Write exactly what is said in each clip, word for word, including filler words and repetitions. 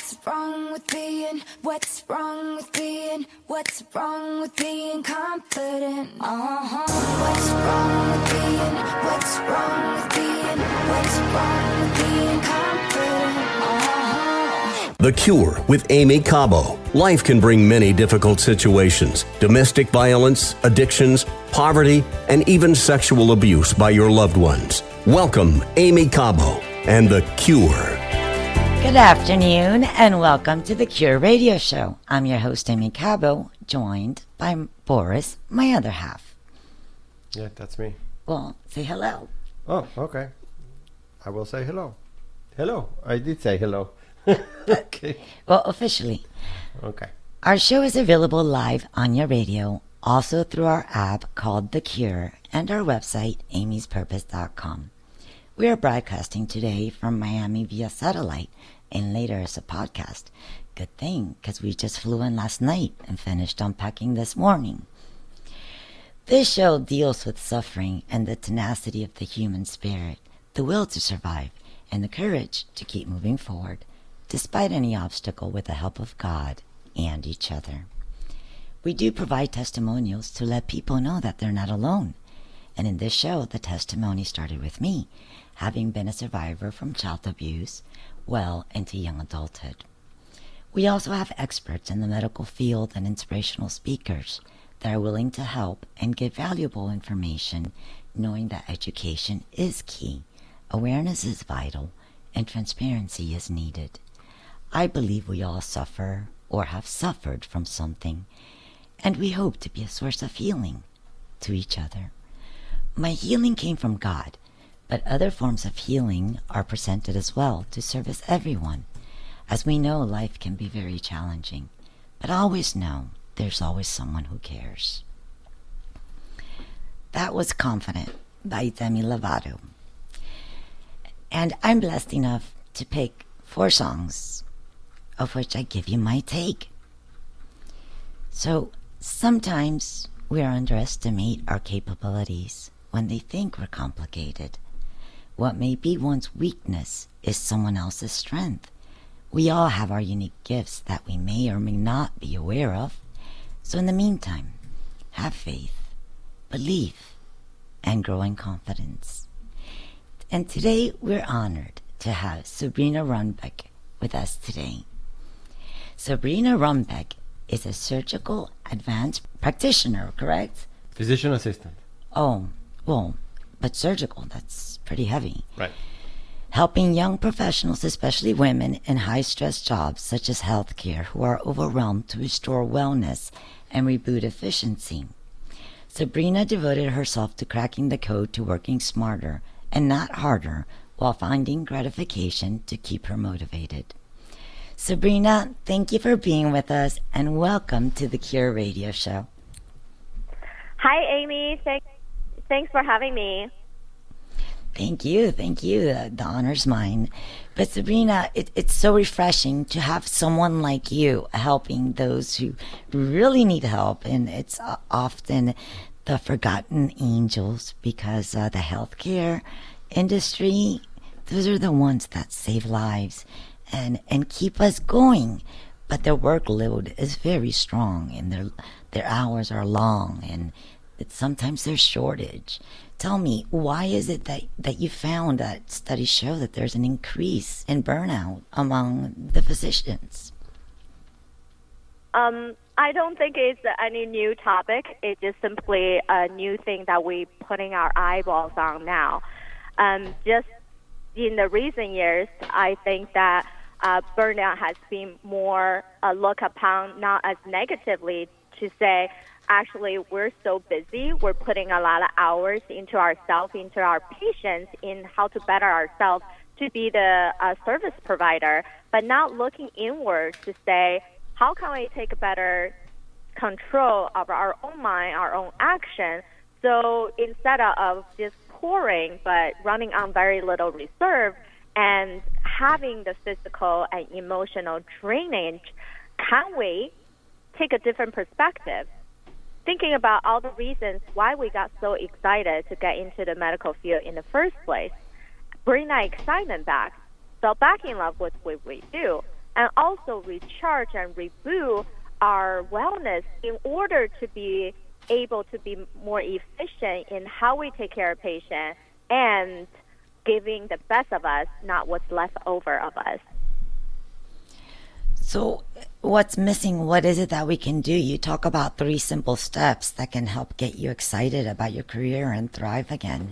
What's wrong with being, what's wrong with being, what's wrong with being confident? Uh-huh. What's wrong with being, what's wrong with being, what's wrong with being confident? Uh-huh. The Cure with Amy Cabo. Life can bring many difficult situations: domestic violence, addictions, poverty, and even sexual abuse by your loved ones. Welcome, Amy Cabo and The Cure. Good afternoon and welcome to The Cure Radio Show. I'm your host, Amy Cabo, joined by Boris, my other half. Yeah, that's me. Well, say hello. Oh, okay. I will say hello. Hello. I did say hello. Okay. Well, officially. Okay. Our show is available live on your radio, also through our app called The Cure, and our website, amy's purpose dot com. We are broadcasting today from Miami via satellite and later as a podcast. Good thing, because we just flew in last night and finished unpacking this morning. This show deals with suffering and the tenacity of the human spirit, the will to survive, and the courage to keep moving forward, despite any obstacle, with the help of God and each other. We do provide testimonials to let people know that they're not alone. And in this show, the testimony started with me, having been a survivor from child abuse well into young adulthood. We also have experts in the medical field and inspirational speakers that are willing to help and give valuable information, knowing that education is key, awareness is vital, and transparency is needed. I believe we all suffer or have suffered from something, and we hope to be a source of healing to each other. My healing came from God, but other forms of healing are presented as well to service everyone. As we know, life can be very challenging, but always know there's always someone who cares. That was Confident by Demi Lovato. And I'm blessed enough to pick four songs, of which I give you my take. So sometimes we underestimate our capabilities when they think we're complicated. What may be one's weakness is someone else's strength. We all have our unique gifts that we may or may not be aware of. So in the meantime, have faith, believe, and grow in confidence. And today we're honored to have Sabrina Runbeck with us today. Sabrina Runbeck is a surgical advanced practitioner, correct? Physician assistant. Oh, well, but surgical, that's pretty heavy. Right. Helping young professionals, especially women, in high-stress jobs such as healthcare who are overwhelmed to restore wellness and reboot efficiency. Sabrina devoted herself to cracking the code to working smarter and not harder while finding gratification to keep her motivated. Sabrina, thank you for being with us and welcome to the Cure Radio Show. Hi, Amy. Thanks, thanks for having me. Thank you. Thank you. The, the honor's mine. But Sabrina, it, it's so refreshing to have someone like you helping those who really need help. And it's uh, often the forgotten angels because uh, the healthcare industry, those are the ones that save lives and, and keep us going. But their workload is very strong and their, their hours are long and it's, sometimes there's shortage. Tell me, why is it that, that you found that studies show that there's an increase in burnout among the physicians? Um, I don't think it's any new topic. It's just simply a new thing that we're putting our eyeballs on now. Um, just in the recent years, I think that uh, burnout has been more uh, looked upon not as negatively to say, actually, we're so busy, we're putting a lot of hours into ourselves, into our patients, in how to better ourselves to be the uh, service provider, but not looking inward to say, how can we take a better control of our own mind, our own action? So instead of just pouring, but running on very little reserve and having the physical and emotional drainage, can we take a different perspective? Thinking about all the reasons why we got so excited to get into the medical field in the first place, bring that excitement back, fell back in love with what we do, and also recharge and reboot our wellness in order to be able to be more efficient in how we take care of patients and giving the best of us, not what's left over of us. So what's missing? What is it that we can do? You talk about three simple steps that can help get you excited about your career and thrive again.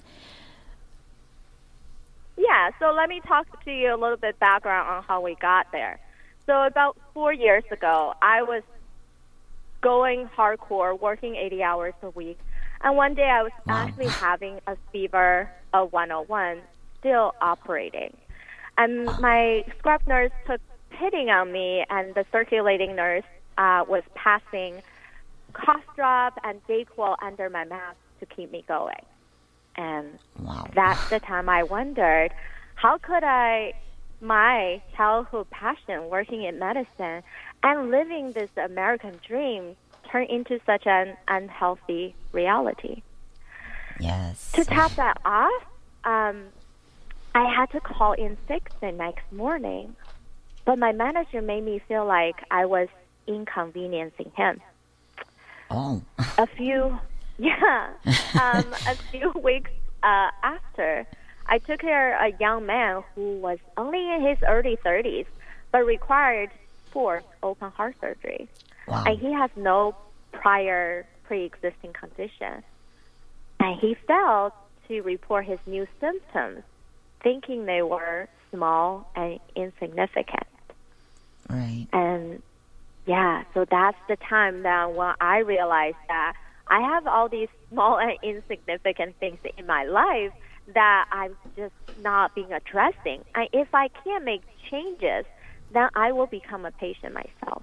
Yeah, so let me talk to you a little bit background on how we got there. So about four years ago, I was going hardcore, working eighty hours a week. And one day I was Wow. actually having a fever of one oh one, still operating. And my scrub nurse took pity on me, and the circulating nurse uh, was passing cough drop and Dayquil under my mask to keep me going. And Wow. that's the time I wondered, how could I, my childhood passion, working in medicine and living this American dream, turn into such an unhealthy reality? Yes. To top that off, um, I had to call in sick the next morning, but my manager made me feel like I was inconveniencing him. Oh. A few, yeah, um, a few weeks uh, after, I took care of a young man who was only in his early thirties, but required fourth open heart surgery. Wow. And he has no prior pre-existing condition. And he failed to report his new symptoms, thinking they were small and insignificant. Right. And yeah, so that's the time that when I realized that I have all these small and insignificant things in my life that I'm just not being addressing. And if I can't make changes, then I will become a patient myself.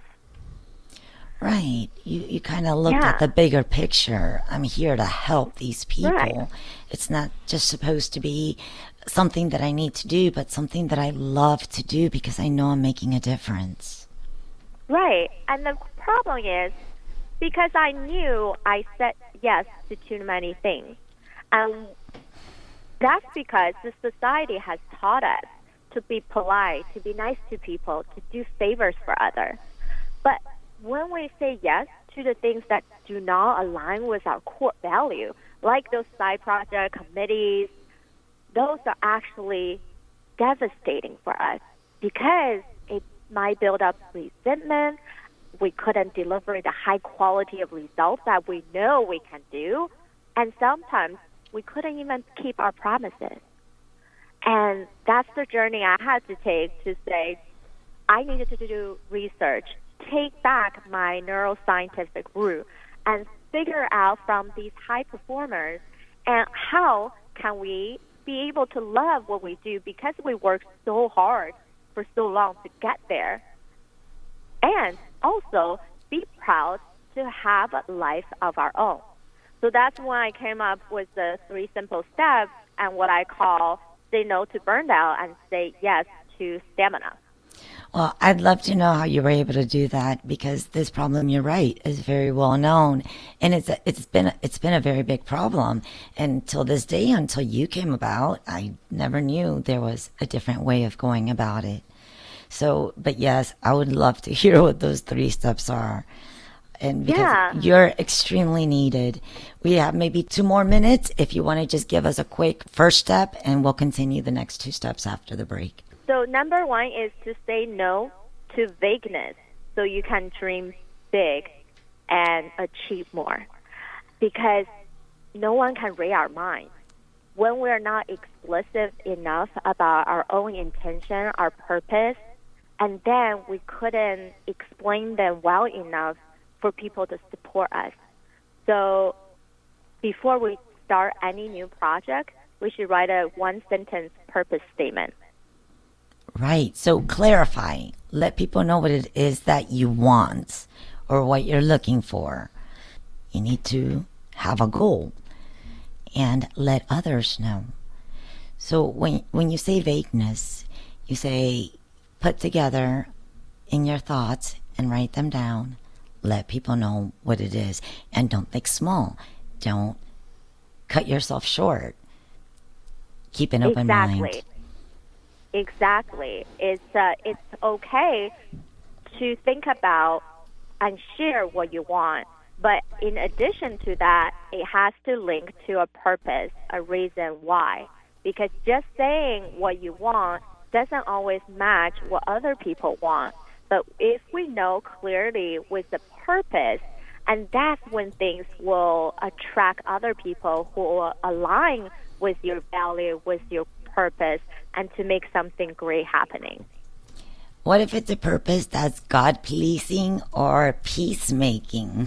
Right. You you kind of looked Yeah. at the bigger picture. I'm here to help these people. Right. It's not just supposed to be something that I need to do, but something that I love to do because I know I'm making a difference. Right. And the problem is, because I knew I said yes to too many things. And that's because the society has taught us to be polite, to be nice to people, to do favors for others. But when we say yes to the things that do not align with our core value, like those side project committees, those are actually devastating for us because it might build up resentment. We couldn't deliver the high quality of results that we know we can do. And sometimes we couldn't even keep our promises. And that's the journey I had to take to say, I needed to do research, take back my neuroscientific route, and figure out from these high performers and how can we be able to love what we do because we work so hard for so long to get there. And also be proud to have a life of our own. So that's when I came up with the three simple steps and what I call say no to burnout and say yes to stamina. Well, I'd love to know how you were able to do that because this problem, you're right, is very well known, and it's a, it's been it's been a very big problem. And until this day, until you came about, I never knew there was a different way of going about it. So, but yes, I would love to hear what those three steps are, and because Yeah. you're extremely needed. We have maybe two more minutes if you want to just give us a quick first step, and we'll continue the next two steps after the break. So number one is to say no to vagueness so you can dream big and achieve more. Because no one can read our minds. When we're not explicit enough about our own intention, our purpose, and then we couldn't explain them well enough for people to support us. So before we start any new project, we should write a one-sentence purpose statement. Right. So clarify. Let people know what it is that you want or what you're looking for. You need to have a goal and let others know. So when when you say vagueness, you say put together in your thoughts and write them down. Let people know what it is and don't think small. Don't cut yourself short. Keep an open Exactly. mind. Exactly. It's uh, it's okay to think about and share what you want. But in addition to that, it has to link to a purpose, a reason why. Because just saying what you want doesn't always match what other people want. But if we know clearly with the purpose, and that's when things will attract other people who will align with your value, with your purpose, and to make something great happening. What if it's a purpose that's God-pleasing or peacemaking?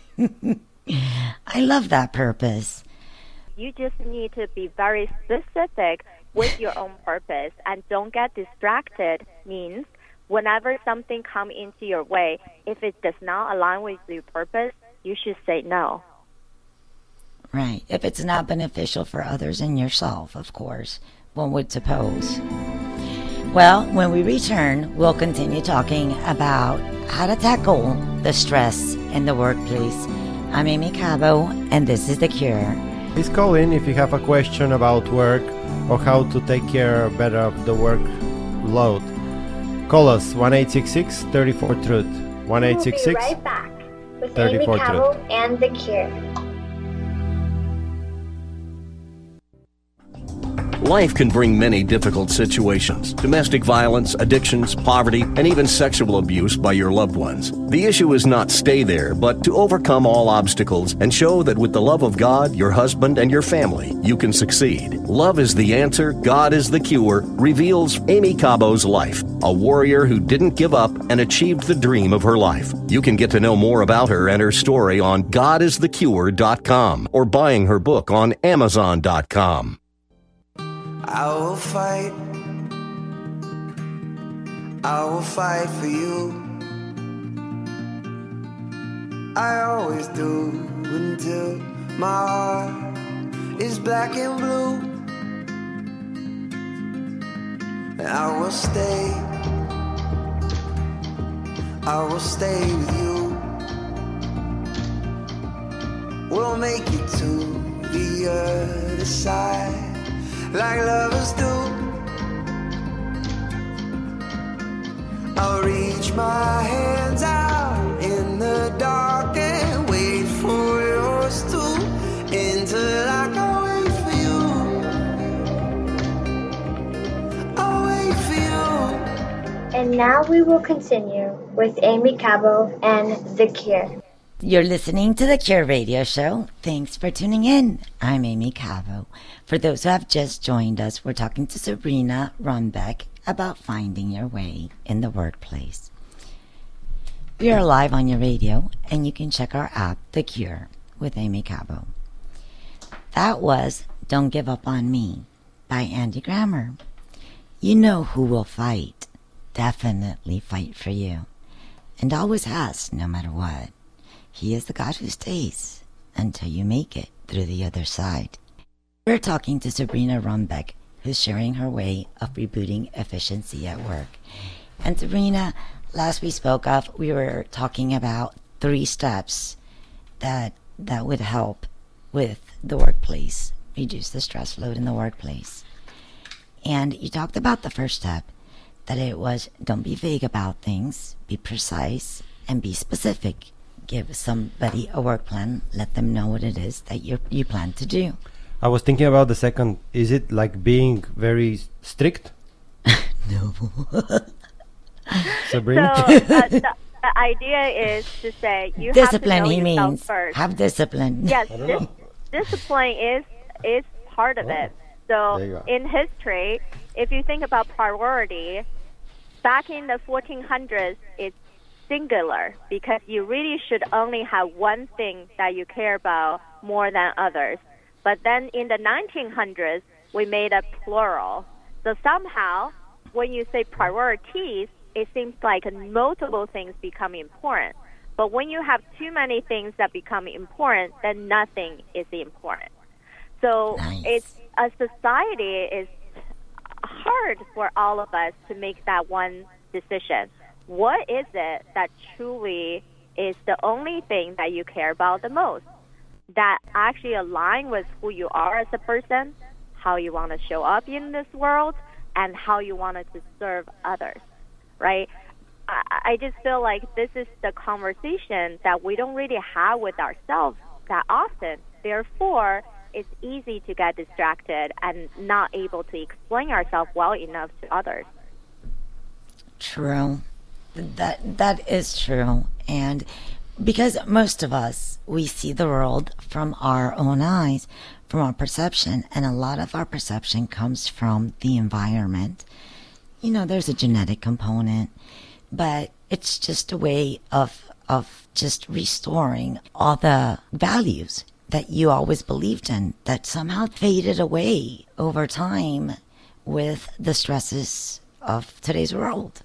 I love that purpose. You just need to be very specific with your own purpose, and don't get distracted. Means whenever something comes into your way, if it does not align with your purpose, you should say no. Right. If it's not beneficial for others and yourself, of course, one would suppose. Well, when we return, we'll continue talking about how to tackle the stress in the workplace. I'm Amy Cabo, and this is The Cure. Please call in if you have a question about work or how to take care better of the workload. Call us one eight six six, three four, truth. one eight six six, We'll be right back with Amy thirty-four Cabo Truth. and The Cure. Life can bring many difficult situations: domestic violence, addictions, poverty, and even sexual abuse by your loved ones. The issue is not stay there, but to overcome all obstacles and show that with the love of God, your husband, and your family, you can succeed. Love is the answer, God is the cure, reveals Amy Cabo's life, a warrior who didn't give up and achieved the dream of her life. You can get to know more about her and her story on god is the cure dot com or buying her book on amazon dot com. I will fight, I will fight for you. I always do until my heart is black and blue. And I will stay, I will stay with you. We'll make it to the other side like lovers do. I'll reach my hands out in the dark and wait for yours to, until I can wait for you. I'll wait for you. And now we will continue with Amy Cabo and The Cure. You're listening to The Cure Radio Show. Thanks for tuning in. I'm Amy Cabo. For those who have just joined us, we're talking to Sabrina Runbeck about finding your way in the workplace. We are live on your radio, and you can check our app, The Cure, with Amy Cabo. That was Don't Give Up on Me by Andy Grammer. You know who will fight, definitely fight for you, and always has, no matter what. He is the God who stays until you make it through the other side. We're talking to Sabrina Runbeck, who's sharing her way of rebooting efficiency at work. And Sabrina, last we spoke of, we were talking about three steps that that would help with the workplace, reduce the stress load in the workplace. And you talked about the first step, that it was don't be vague about things, be precise, and be specific. Give somebody a work plan, let them know what it is that you you plan to do. I was thinking about the second. Is it like being very strict? No. Sabrina? So uh, the, the idea is to say you Discipline, have to he know yourself means. first. Have discipline. Yes, dis- discipline is is part of it. There you So go. in history, if you think about priority, back in the fourteen hundreds, it's singular because you really should only have one thing that you care about more than others. But then in the nineteen hundreds, we made a plural. So somehow, when you say priorities, it seems like multiple things become important. But when you have too many things that become important, then nothing is important. So Nice. it's a society is hard for all of us to make that one decision. What is it that truly is the only thing that you care about the most, that actually align with who you are as a person, how you want to show up in this world, and how you wanted to serve others, right? I, I just feel like this is the conversation that we don't really have with ourselves that often. Therefore, it's easy to get distracted and not able to explain ourselves well enough to others. True. That that is true. And because most of us, we see the world from our own eyes, from our perception, and a lot of our perception comes from the environment. You know, there's a genetic component, but it's just a way of of just restoring all the values that you always believed in that somehow faded away over time with the stresses of today's world.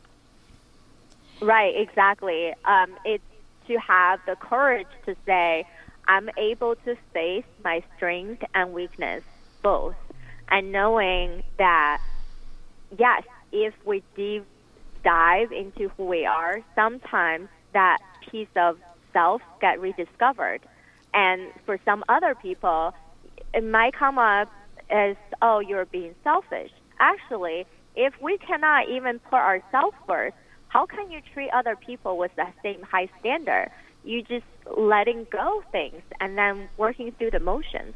Right, exactly. Um, it's to have the courage to say, I'm able to face my strength and weakness both. And knowing that, yes, if we deep dive into who we are, sometimes that piece of self get rediscovered. And for some other people, it might come up as, oh, you're being selfish. Actually, if we cannot even put ourselves first, how can you treat other people with that same high standard? You just letting go things and then working through the motions.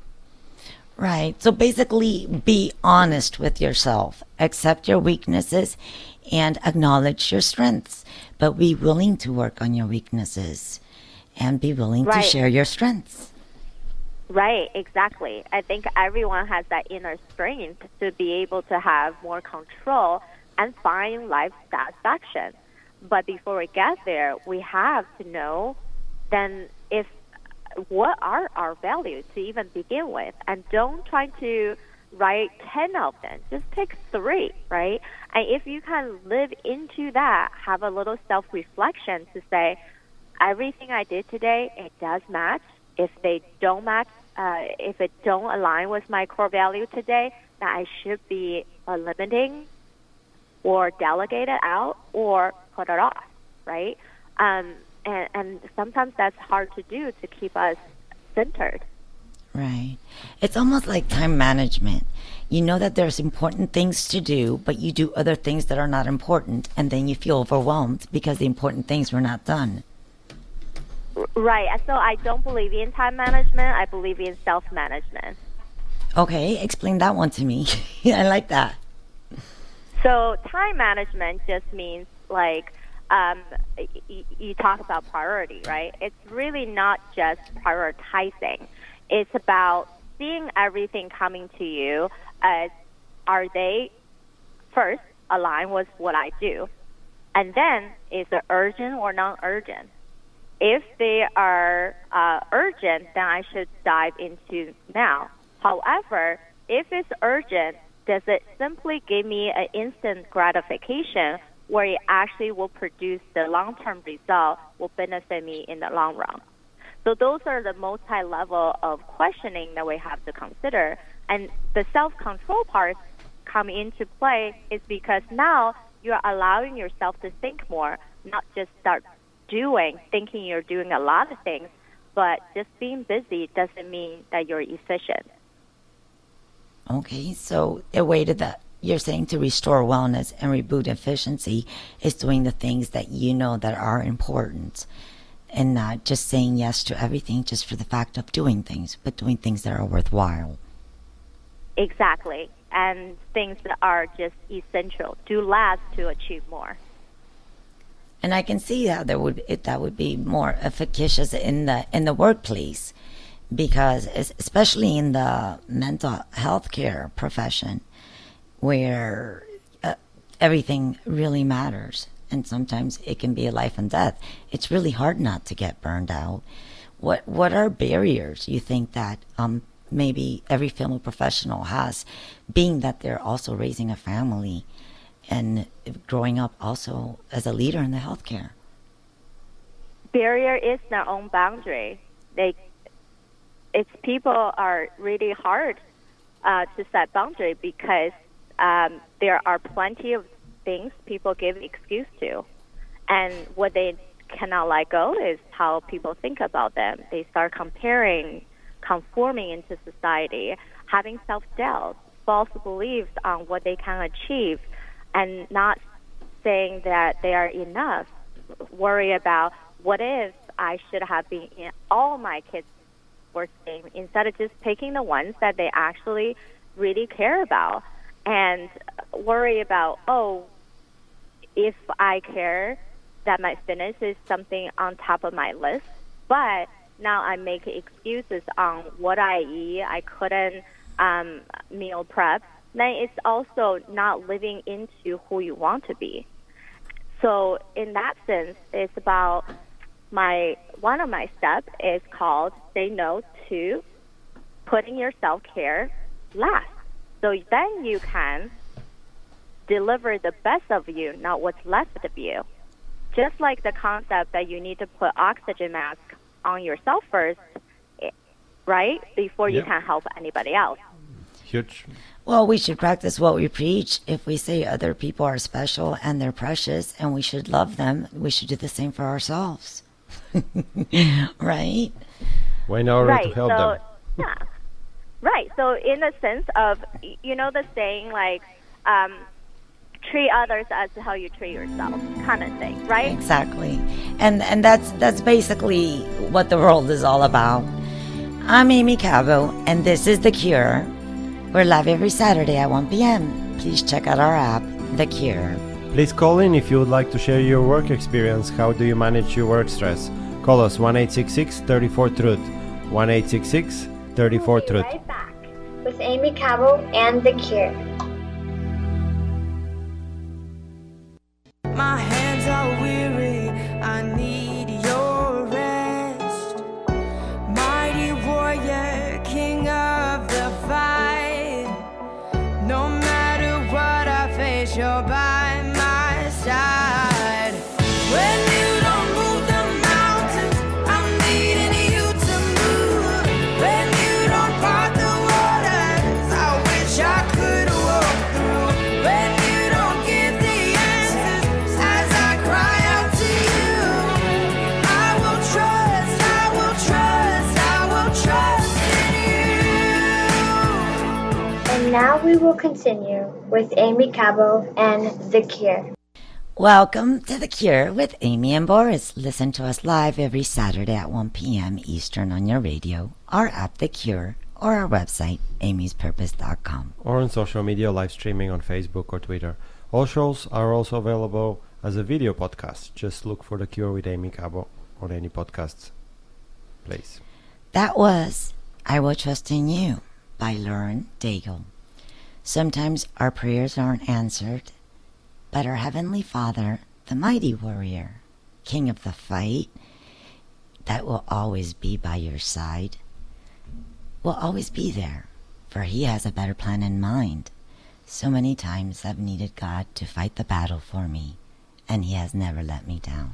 Right. So basically, be honest with yourself, accept your weaknesses, and acknowledge your strengths. But be willing to work on your weaknesses and be willing Right. to share your strengths. Right, exactly. I think everyone has that inner strength to be able to have more control and find life satisfaction. But before we get there, we have to know then if what are our values to even begin with, and don't try to write ten of them. Just pick three, right? And if you can live into that, have a little self-reflection to say, everything I did today, it does match. If they don't match, uh, if it don't align with my core value today, then I should be eliminating or delegate it out or put it off, right? Um, and, and sometimes that's hard to do to keep us centered. Right. It's almost like time management. You know that there's important things to do, but you do other things that are not important, and then you feel overwhelmed because the important things were not done. Right. So I don't believe in time management. I believe in self-management. Okay, explain that one to me. I like that. So time management just means like um, y- you talk about priority, right? It's really not just prioritizing. It's about seeing everything coming to you as, are they first aligned with what I do? And then is it urgent or non-urgent? If they are uh, urgent, then I should dive into now. However, if it's urgent, does it simply give me an instant gratification where it actually will produce the long-term result, will benefit me in the long run? So those are the multi-level of questioning that we have to consider. And the self-control part come into play is because now you're allowing yourself to think more, not just start doing, thinking you're doing a lot of things, but just being busy doesn't mean that you're efficient. Okay, so a way to that you're saying to restore wellness and reboot efficiency is doing the things that you know that are important, and not just saying yes to everything just for the fact of doing things, but doing things that are worthwhile. Exactly, and things that are just essential. Do less to achieve more. And I can see how there would it, that would be more efficacious in the in the workplace, because especially in the mental health care profession, where uh, everything really matters, and sometimes it can be a life and death. It's really hard not to get burned out. What what are barriers you think that um, maybe every family professional has, being that they're also raising a family and growing up also as a leader in the healthcare? Barrier is their own boundary. They, it's people are really hard uh, to set boundary because um, there are plenty of things people give excuse to, and what they cannot let go is how people think about them. They start comparing, conforming into society, having self-doubt, false beliefs on what they can achieve, and not saying that they are enough, worry about what if I should have been in all my kids were same, instead of just picking the ones that they actually really care about, and worry about, oh, if I care, that my fitness is something on top of my list, but now I make excuses on what I eat. I couldn't um, meal prep. Then it's also not living into who you want to be. So in that sense, it's about my one of my steps is called say no to putting your self-care last. So then you can deliver the best of you, not what's left of you. Just like the concept that you need to put oxygen mask on yourself first, right, before you Yep. can help anybody else. Huge. Well, we should practice what we preach. If we say other people are special and they're precious and we should love them, we should do the same for ourselves. Right? Why in order Right. to help so, them? yeah. Right. So in the sense of, you know, the saying like, um, treat others as how you treat yourself, kind of thing, right? Exactly. And and that's that's basically what the world is all about. I'm Amy Cabo, and this is The Cure. We're live every Saturday at one p.m. Please check out our app, The Cure. Please call in if you would like to share your work experience. How do you manage your work stress? Call us one eight six six, three four, truth. one eight six six, three four, We'll be truth. right back with Amy Cabo and The Cure. My hands are weary, I need your rest. Mighty warrior, king of the fight. No matter what I face, you're by my side. When you don't move the mountains, I'm needing you to move. When you don't part the waters, I wish I could walk through. When you don't give the answers as I cry out to you, I will trust, I will trust, I will trust in you. And now we will continue with Amy Cabo and The Cure. Welcome to The Cure with Amy and Boris. Listen to us live every Saturday at one p.m. Eastern on your radio, our app The Cure, or our website, amy's purpose dot com. Or on social media, live streaming on Facebook or Twitter. All shows are also available as a video podcast. Just look for The Cure with Amy Cabo on any podcasts place. That was I Will Trust in You by Lauren Daigle. Sometimes our prayers aren't answered, but our Heavenly Father, the mighty warrior, king of the fight, that will always be by your side, will always be there, for He has a better plan in mind. So many times I've needed God to fight the battle for me, and He has never let me down.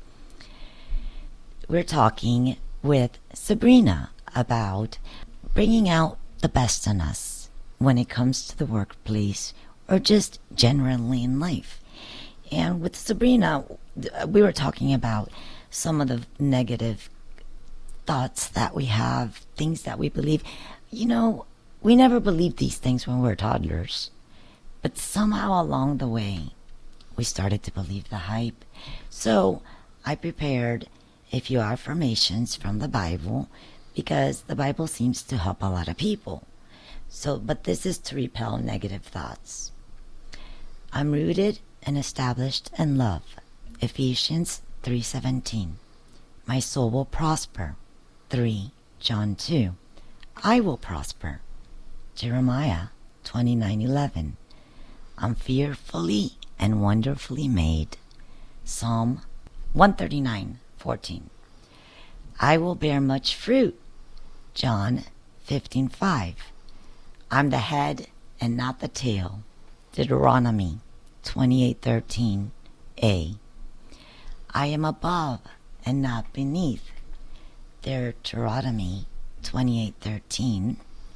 We're talking with Sabrina about bringing out the best in us when it comes to the workplace or just generally in life. And with Sabrina, we were talking about some of the negative thoughts that we have, things that we believe. You know, we never believed these things when we were toddlers, but somehow along the way, we started to believe the hype. So I prepared a few affirmations from the Bible because the Bible seems to help a lot of people. So, but this is to repel negative thoughts. I'm rooted and established in love. Ephesians three seventeen. My soul will prosper. three John two. I will prosper. Jeremiah twenty-nine eleven. I'm fearfully and wonderfully made. Psalm one thirty-nine fourteen. I will bear much fruit. John fifteen five. I'm the head and not the tail. Deuteronomy twenty-eight thirteen a. I am above and not beneath. Deuteronomy twenty-eight thirteen.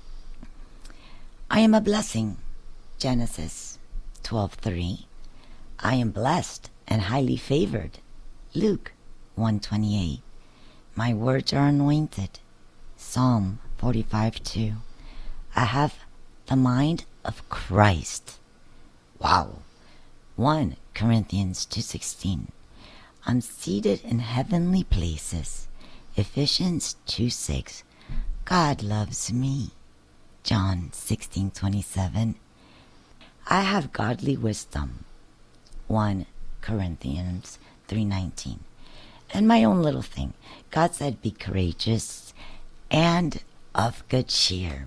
I am a blessing. Genesis twelve three. I am blessed and highly favored. Luke one twenty-eight. My words are anointed. Psalm forty-five two. I have the mind of Christ. Wow. First Corinthians two sixteen. I'm seated in heavenly places. Ephesians two six. God loves me. John sixteen twenty-seven. I have godly wisdom. First Corinthians three nineteen. And my own little thing. God said, be courageous and of good cheer.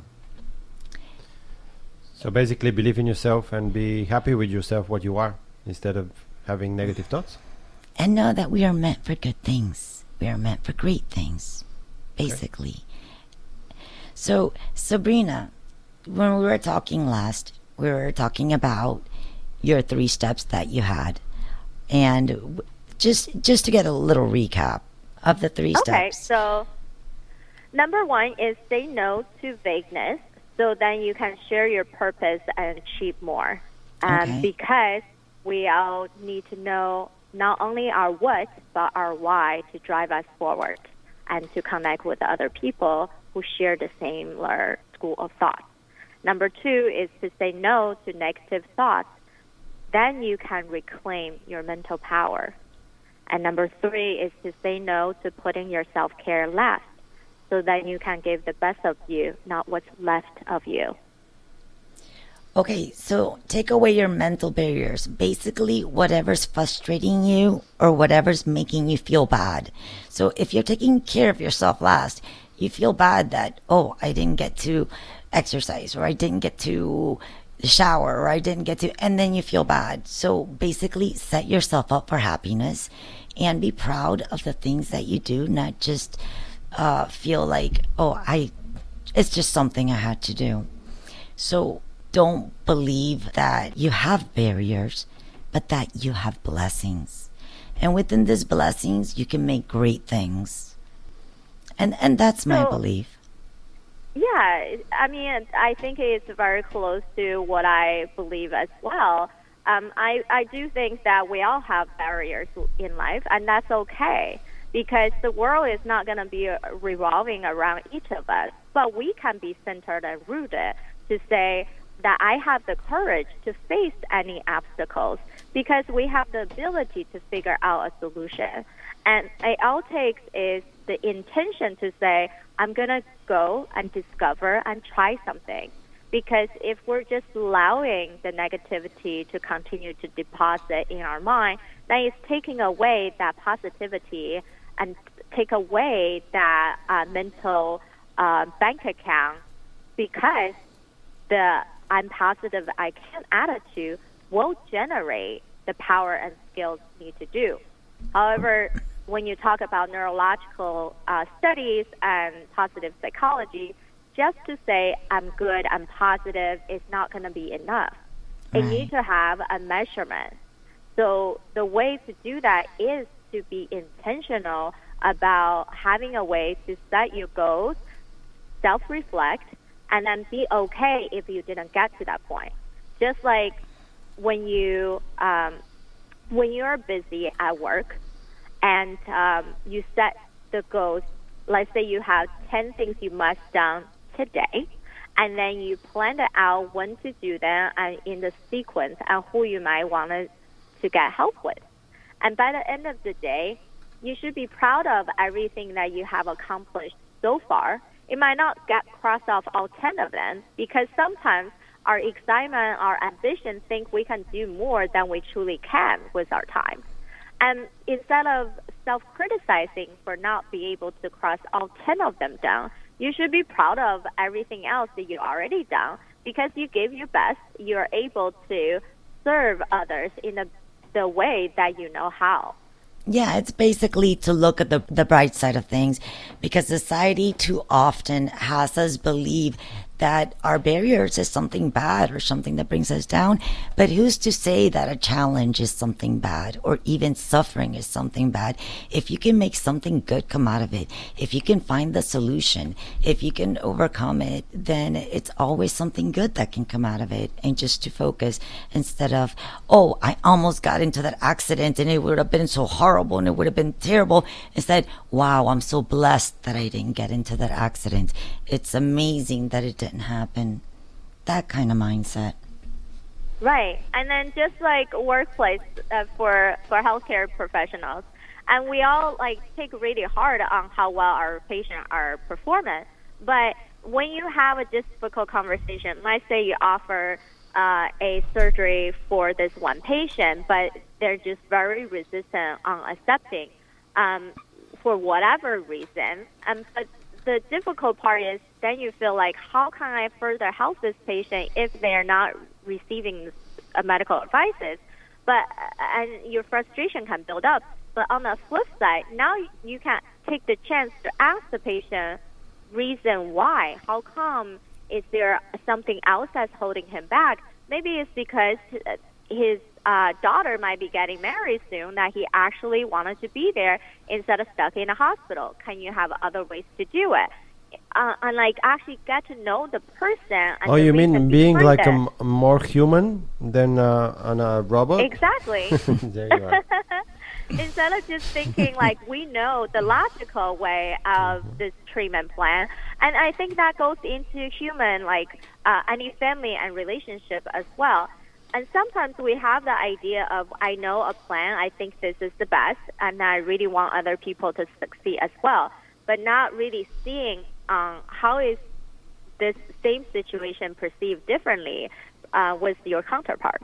So basically, believe in yourself and be happy with yourself, what you are, instead of having negative thoughts. And know that we are meant for good things. We are meant for great things, basically. Okay. So, Sabrina, when we were talking last, we were talking about your three steps that you had. And just just to get a little recap of the three okay, steps. Okay, so number one is say no to vagueness, so then you can share your purpose and achieve more. Um, okay. Because we all need to know not only our what, but our why to drive us forward and to connect with other people who share the same school of thought. Number two is to say no to negative thoughts. Then you can reclaim your mental power. And number three is to say no to putting your self-care last, so that you can give the best of you, not what's left of you. Okay, so take away your mental barriers. Basically, whatever's frustrating you or whatever's making you feel bad. So if you're taking care of yourself last, you feel bad that, oh, I didn't get to exercise, or I didn't get to shower, or I didn't get to, and then you feel bad. So basically, set yourself up for happiness and be proud of the things that you do, not just uh, feel like, oh, I, it's just something I had to do. So don't believe that you have barriers, but that you have blessings. And within these blessings, you can make great things. And and that's my so, belief. Yeah, I mean, I think it's very close to what I believe as well. Um, I, I do think that we all have barriers in life, and that's okay, because the world is not going to be revolving around each of us, but we can be centered and rooted to say that I have the courage to face any obstacles, because we have the ability to figure out a solution. And it all takes is the intention to say, I'm going to go and discover and try something. Because if we're just allowing the negativity to continue to deposit in our mind, then it's taking away that positivity and take away that uh, mental uh, bank account, because the I'm positive I can attitude will generate the power and skills you need to do. However, when you talk about neurological uh, studies and positive psychology, just to say I'm good, I'm positive, is not going to be enough. Right. You need to have a measurement. So the way to do that is to be intentional about having a way to set your goals, self-reflect, and then be okay if you didn't get to that point. Just like when you um, when you're busy at work and um, you set the goals, let's say you have ten things you must do today, and then you plan it out when to do them and in the sequence and who you might want to, to get help with. And by the end of the day, you should be proud of everything that you have accomplished so far. It might not get crossed off all ten of them, because sometimes our excitement, our ambition think we can do more than we truly can with our time. And instead of self-criticizing for not being able to cross all ten of them down, you should be proud of everything else that you already done, because you gave your best. You're able to serve others in the, the way that you know how. Yeah, it's basically to look at the, the bright side of things, because society too often has us believe that our barriers is something bad or something that brings us down. But who's to say that a challenge is something bad, or even suffering is something bad? If you can make something good come out of it, if you can find the solution, if you can overcome it, then it's always something good that can come out of it. And just to focus instead of, oh, I almost got into that accident and it would have been so horrible and it would have been terrible. Instead, wow, I'm so blessed that I didn't get into that accident. It's amazing that it didn't happen. That kind of mindset. Right. And then just like workplace uh, for, for healthcare professionals, and we all like take really hard on how well our patients are performing. But when you have a difficult conversation, let's say you offer uh, a surgery for this one patient, but they're just very resistant on accepting um, for whatever reason. Um, but the difficult part is then you feel like, how can I further help this patient if they're not receiving uh, medical advices? But and your frustration can build up. But on the flip side, now you can take the chance to ask the patient reason why. How come? Is there something else that's holding him back? Maybe it's because his uh, daughter might be getting married soon, that he actually wanted to be there instead of stuck in a hospital. Can you have other ways to do it? Uh, and like actually get to know the person. And oh, the you mean reason being behind like it. a m- more human than uh, an, a robot? Exactly. There you are. Instead of just thinking like we know the logical way of this treatment plan, and I think that goes into human, like uh, any family and relationship as well. And sometimes we have the idea of, I know a plan, I think this is the best, and I really want other people to succeed as well, but not really seeing um, how is this same situation perceived differently uh, with your counterpart.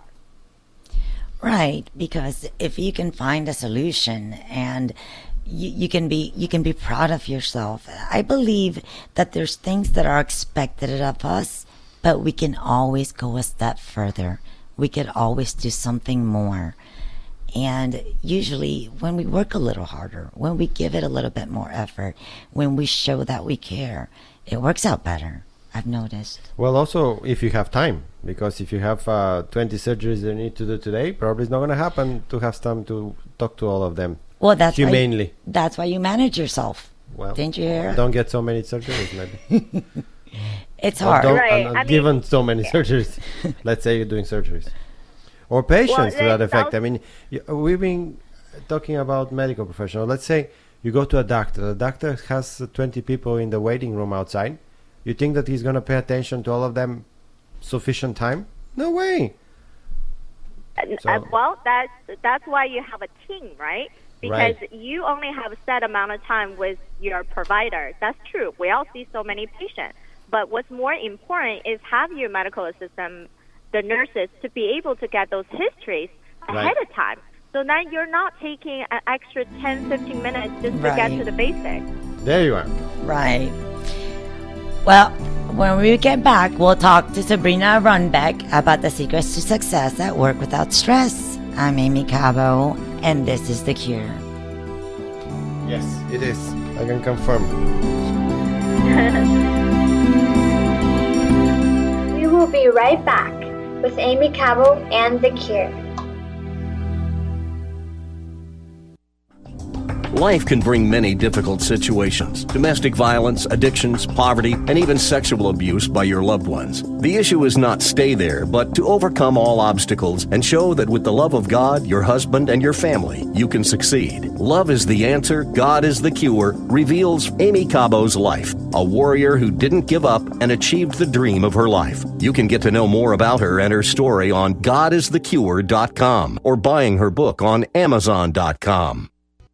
Right, because if you can find a solution and you, you can be you can be proud of yourself. I believe that there's things that are expected of us, but we can always go a step further. We could always do something more. And usually when we work a little harder, when we give it a little bit more effort, when we show that we care, it works out better. I've noticed. Well, also, if you have time, because if you have uh, twenty surgeries you need to do today, probably it's not going to happen to have time to talk to all of them. Well, that's humanely. Why, that's why you manage yourself. Well, didn't you hear? Don't get so many surgeries, maybe. It's hard. Or don't, Right. uh, I mean, given so many yeah. surgeries, let's say you're doing surgeries. Or patients Well, to that they- effect. those- I mean, y- we've been talking about medical professionals. Let's say you go to a doctor. The doctor has uh, twenty people in the waiting room outside. You think that he's going to pay attention to all of them sufficient time? No way. So- Uh, well, that's that's why you have a team, right? Because Right. you only have a set amount of time with your provider. That's true. We all see so many patients. But what's more important is have your medical assistant, the nurses, to be able to get those histories ahead Right. of time. So now you're not taking an extra ten, fifteen minutes just to Right. get to the basics. There you are. Right. Well, when we get back, we'll talk to Sabrina Runbeck about the secrets to success at work without stress. I'm Amy Cabo, and this is The Cure. Yes, it is. I can confirm. We will be right back with Amy Cabo and The Cure. Life can bring many difficult situations: domestic violence, addictions, poverty, and even sexual abuse by your loved ones. The issue is not stay there, but to overcome all obstacles and show that with the love of God, your husband, and your family, you can succeed. Love is the answer, God is the cure, reveals Amy Cabo's life, a warrior who didn't give up and achieved the dream of her life. You can get to know more about her and her story on god is the cure dot com or buying her book on amazon dot com.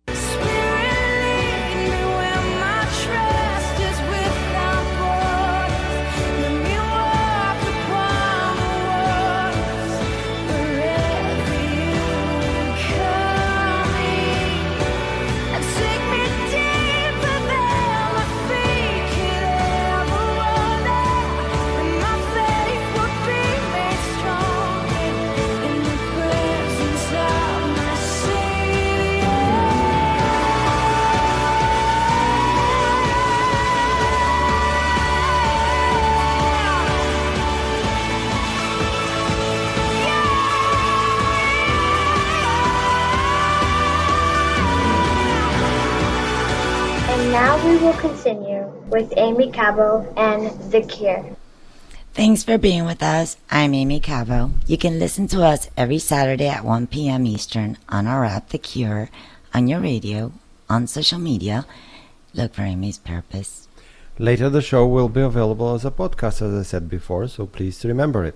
And now we will continue with Amy Cabo and The Cure. Thanks for being with us. I'm Amy Cabo. You can listen to us every Saturday at one p.m. Eastern on our app, The Cure, on your radio, on social media. Look for Amy's Purpose. Later, the show will be available as a podcast, as I said before, so please remember it.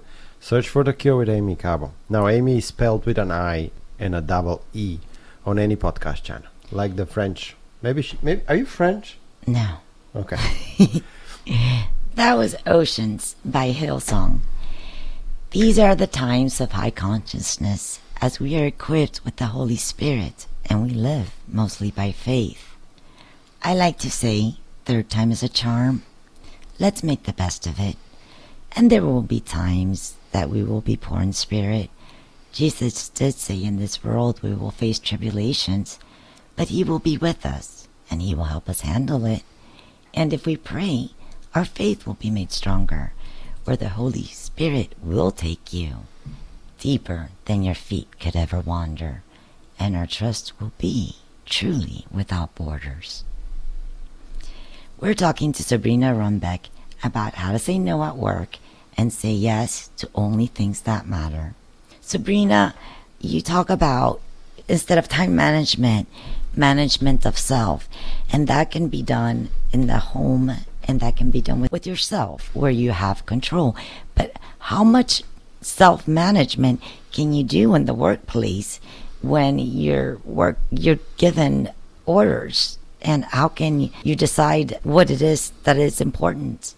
Search for The Cure with Amy Cabo. Now, Amy is spelled with an I and a double E on any podcast channel, like the French. Maybe she. Maybe are you French? No. Okay. That was Oceans by Hillsong. These are the times of high consciousness as we are equipped with the Holy Spirit and we live mostly by faith. I like to say, third time is a charm. Let's make the best of it. And there will be times that we will be poor in spirit. Jesus did say in this world we will face tribulations, but he will be with us and he will help us handle it. And if we pray, our faith will be made stronger, where the Holy Spirit will take you deeper than your feet could ever wander, and our trust will be truly without borders. We're talking to Sabrina Runbeck about how to say no at work and say yes to only things that matter. Sabrina, you talk about, instead of time management, management of self, and that can be done in the home, and that can be done with, with yourself, where you have control. But how much self-management can you do in the workplace when you're work you're given orders, and how can you decide what it is that is important?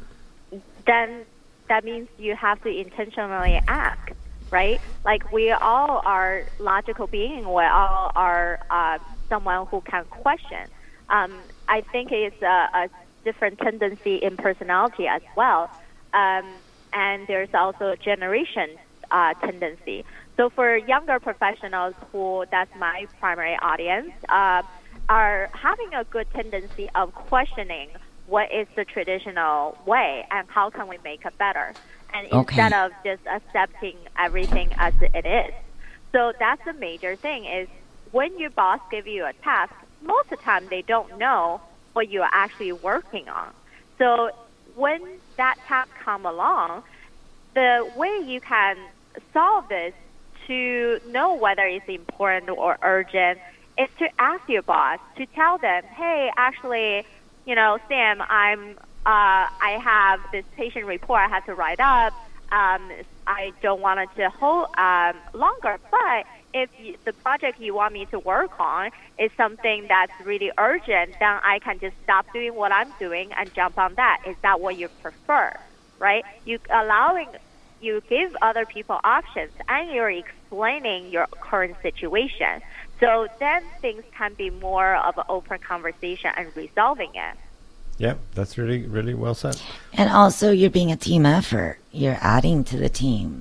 Then that means you have to intentionally ask, right? Like, we all are logical beings. We all are uh, someone who can question. Um, I think it's a, a different tendency in personality as well. Um, and there's also generation uh, tendency. So for younger professionals who, that's my primary audience, uh, are having a good tendency of questioning what is the traditional way and how can we make it better, and Okay. instead of just accepting everything as it is. So that's the major thing, is when your boss gives you a task, most of the time they don't know what you're actually working on. So when that task come along, the way you can solve this to know whether it's important or urgent is to ask your boss, to tell them, hey, actually, you know, Sam, I'm, uh, I have this patient report I have to write up. Um, I don't want it to hold um, longer, but if you, the project you want me to work on is something that's really urgent, then I can just stop doing what I'm doing and jump on that. Is that what you prefer, right? You allowing, you give other people options, and you're explaining your current situation. So then things can be more of an open conversation and resolving it. Yeah, that's really, really well said. And also, you're being a team effort. You're adding to the team,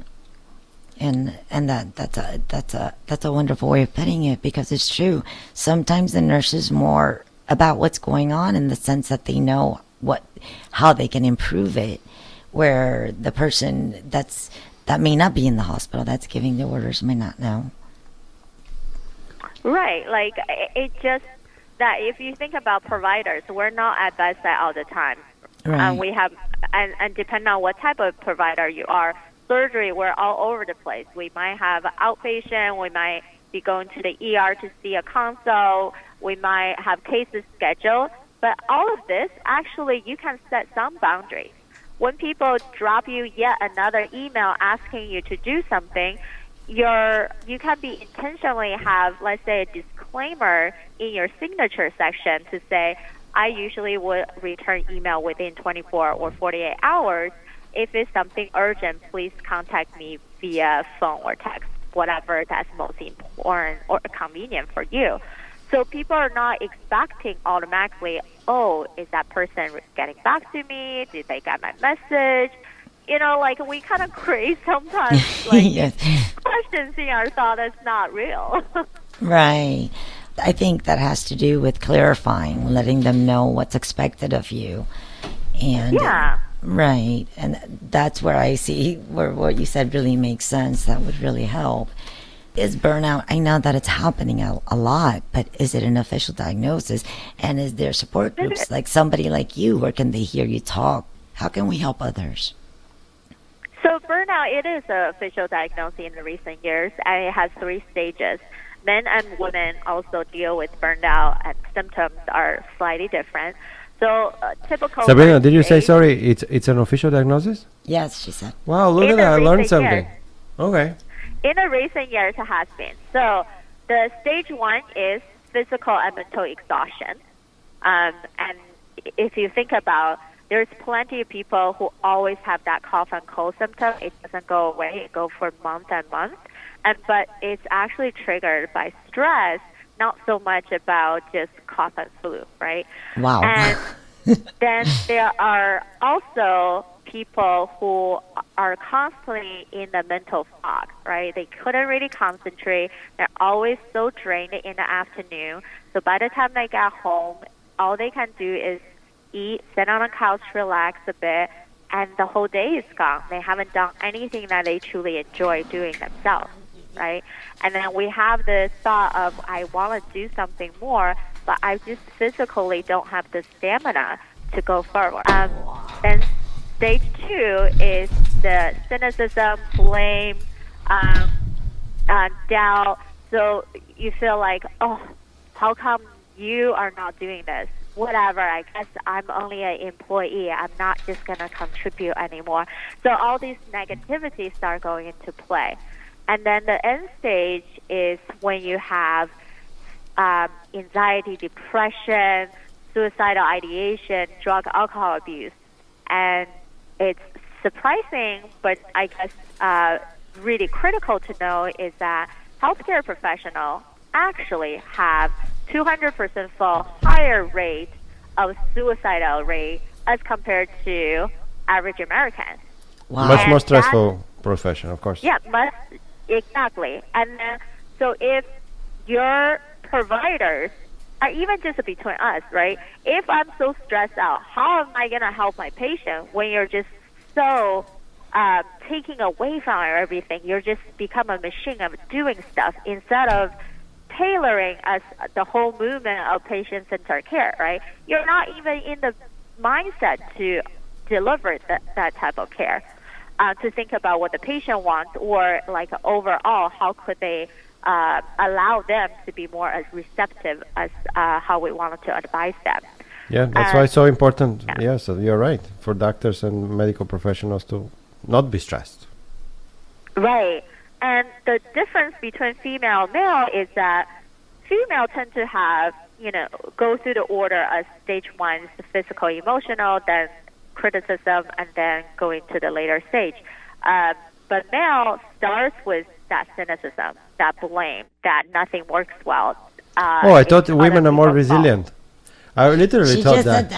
and and that that's a that's a that's a wonderful way of putting it, because it's true. Sometimes the nurse is more about what's going on in the sense that they know what how they can improve it, where the person that's that may not be in the hospital that's giving the orders may not know. Right, like it, it just that if you think about providers, we're not at bedside all the time. Right. And we have, and, and depending on what type of provider you are, surgery, we're all over the place. We might have outpatient, we might be going to the E R to see a consult, we might have cases scheduled, but all of this, actually, you can set some boundaries. When people drop you yet another email asking you to do something, Your, you can be intentionally have, let's say, a disclaimer in your signature section to say, I usually would return email within twenty-four or forty-eight hours. If it's something urgent, please contact me via phone or text, whatever that's most important or convenient for you. So people are not expecting automatically, oh, is that person getting back to me? Did they get my message? You know, like, we kind of create sometimes like Yes. questions in our thought that's not real. Right. I think that has to do with clarifying, letting them know what's expected of you. And Yeah. right. And that's where I see where what you said really makes sense. That would really help. Is burnout, I know that it's happening a, a lot, but is it an official diagnosis? And is there support groups like somebody like you, where can they hear you talk? How can we help others? So burnout, it is an official diagnosis in the recent years, and it has three stages. Men and women also deal with burnout, and symptoms are slightly different. So uh, typical. Sabrina, did you say, stage- sorry, it's it's an official diagnosis? Yes, she said. Wow, look In at the that. I learned recent something. years. Okay. In the recent years, it has been. So the stage one is physical and mental exhaustion. Um, and if you think about, there's plenty of people who always have that cough and cold symptom. It doesn't go away. It goes for months and months. And but it's actually triggered by stress, not so much about just cough and flu, right? Wow. And then there are also people who are constantly in the mental fog, right? They couldn't really concentrate. They're always so drained in the afternoon. So by the time they get home, all they can do is eat, sit on a couch, relax a bit, and the whole day is gone. They haven't done anything that they truly enjoy doing themselves, right? And then we have the thought of, I want to do something more, but I just physically don't have the stamina to go forward. Um, then stage two is the cynicism, blame, um, uh, doubt. So you feel like, oh, how come you are not doing this? Whatever, I guess I'm only an employee. I'm not just going to contribute anymore. So all these negativities start going into play. And then the end stage is when you have um, anxiety, depression, suicidal ideation, drug, alcohol abuse. And it's surprising, but I guess uh, really critical to know is that healthcare professionals actually have two hundred percent fall higher rate of suicidal rate as compared to average Americans. Wow. Much And more that- stressful profession, of course. Yeah, must exactly. And then, so if your providers are even just between us, right? If I'm so stressed out, how am I going to help my patient when you're just so uh, taking away from everything? You're just become a machine of doing stuff instead of tailoring us the whole movement of patient-centered care, right? You're not even in the mindset to deliver that, that type of care, uh, to think about what the patient wants or like overall, how could they uh, allow them to be more as receptive as uh, how we wanted to advise them. Yeah, that's Uh, why it's so important. yeah. Yes, so you're right. For doctors and medical professionals to not be stressed. Right. And the difference between female and male is that female tend to have, you know, go through the order as stage one is the physical, emotional, then criticism, and then going to the later stage. Uh, but male starts with that cynicism, that blame, that nothing works well. Uh, Oh, I it's thought other women are more people's fault. resilient. I literally She thought just that. said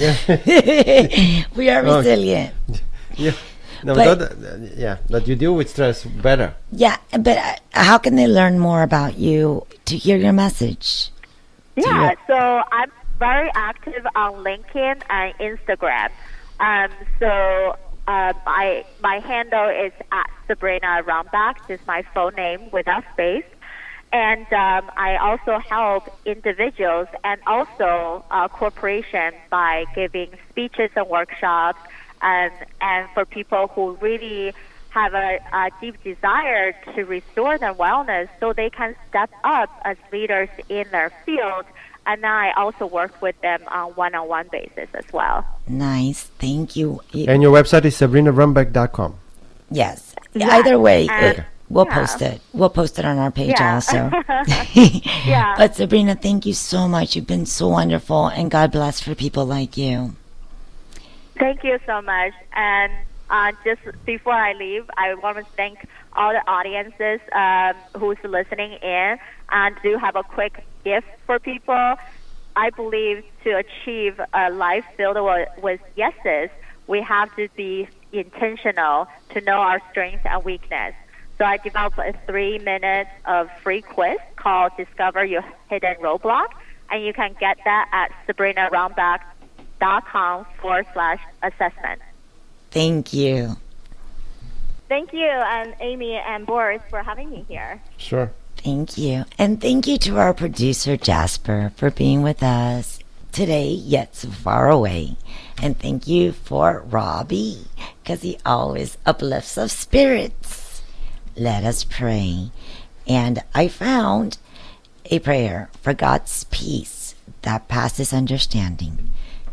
that. we are Oh. resilient. Yeah. No, But- but that, uh, yeah, that you deal with stress better. Yeah, but uh, how can they learn more about you to hear your message? Yeah, so I'm very active on LinkedIn and Instagram. Um, so uh, my my handle is at Sabrina Rombach, just my full name without space. And um, I also help individuals and also uh, corporations by giving speeches and workshops, and and for people who really have a, a deep desire to restore their wellness so they can step up as leaders in their field. And then I also work with them on one-on-one basis as well. Nice, thank you. Y- And your website is sabrina rumbeck dot com. yes. Yeah, Either way, and- it- we'll yeah. post it. We'll post it on our page Yeah. also. Yeah. But Sabrina, thank you so much. You've been so wonderful, and God bless for people like you. Thank you so much. And uh, just before I leave, I want to thank all the audiences um, who's listening in, and do have a quick gift for people. I believe to achieve a life filled with, with yeses, we have to be intentional to know our strengths and weakness. So I developed a three minutes of free quiz called Discover Your Hidden Roadblock, and you can get that at sabrina rombach dot com forward slash assessment. Thank you. Thank you, and Amy and Boris, for having me here. Sure. Thank you. And thank you to our producer, Jasper, for being with us today, yet so far away. And thank you for Robbie, because he always uplifts our spirits. Let us pray. And I found a prayer for God's peace that passes understanding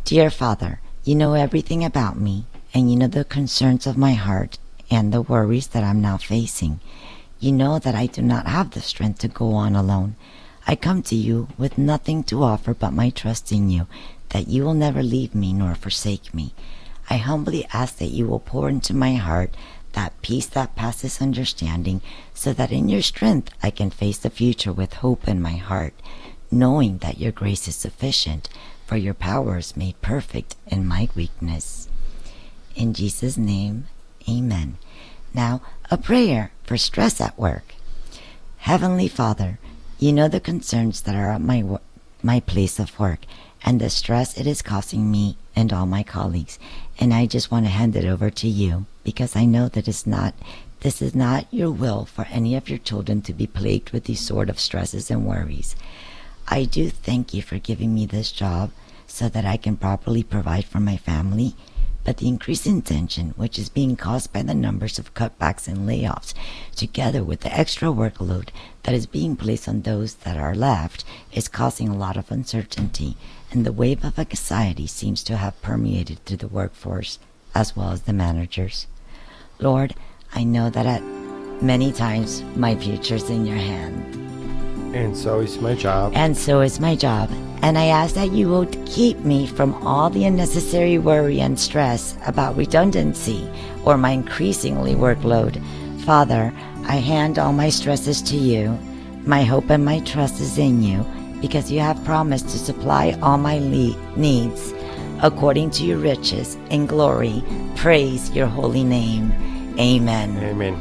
Dear Father, you know everything about me, and you know the concerns of my heart and the worries that I'm now facing. You know that I do not have the strength to go on alone. I come to you with nothing to offer but my trust in you, that you will never leave me nor forsake me. I humbly ask that you will pour into my heart that peace that passes understanding, so that in your strength I can face the future with hope in my heart, knowing that your grace is sufficient, for your power is made perfect in my weakness. In Jesus' name, amen. Now, a prayer for stress at work. Heavenly Father, you know the concerns that are at my wo- my place of work and the stress it is causing me and all my colleagues. And I just want to hand it over to you, because I know that it's not, this is not your will for any of your children to be plagued with these sort of stresses and worries. I do thank you for giving me this job so that I can properly provide for my family. But the increase in tension, which is being caused by the numbers of cutbacks and layoffs, together with the extra workload that is being placed on those that are left, is causing a lot of uncertainty, and the wave of anxiety seems to have permeated through the workforce as well as the managers. Lord, I know that at many times my future's in your hand. And so is my job. And so is my job. And I ask that you will keep me from all the unnecessary worry and stress about redundancy or my increasingly workload. Father, I hand all my stresses to you. My hope and my trust is in you, because you have promised to supply all my le- needs according to your riches in glory. Praise your holy name. Amen. Amen.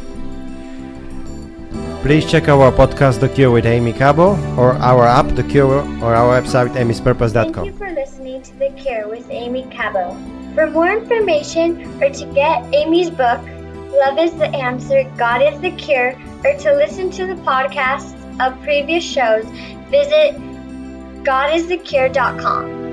Please check our podcast The Cure with Amy Cabo, or our app The Cure, or our website amy's purpose dot com. Thank you for listening to The Cure with Amy Cabo. For more information or to get Amy's book, Love is the Answer, God is the Cure, or to listen to the podcasts of previous shows, visit god is the cure dot com.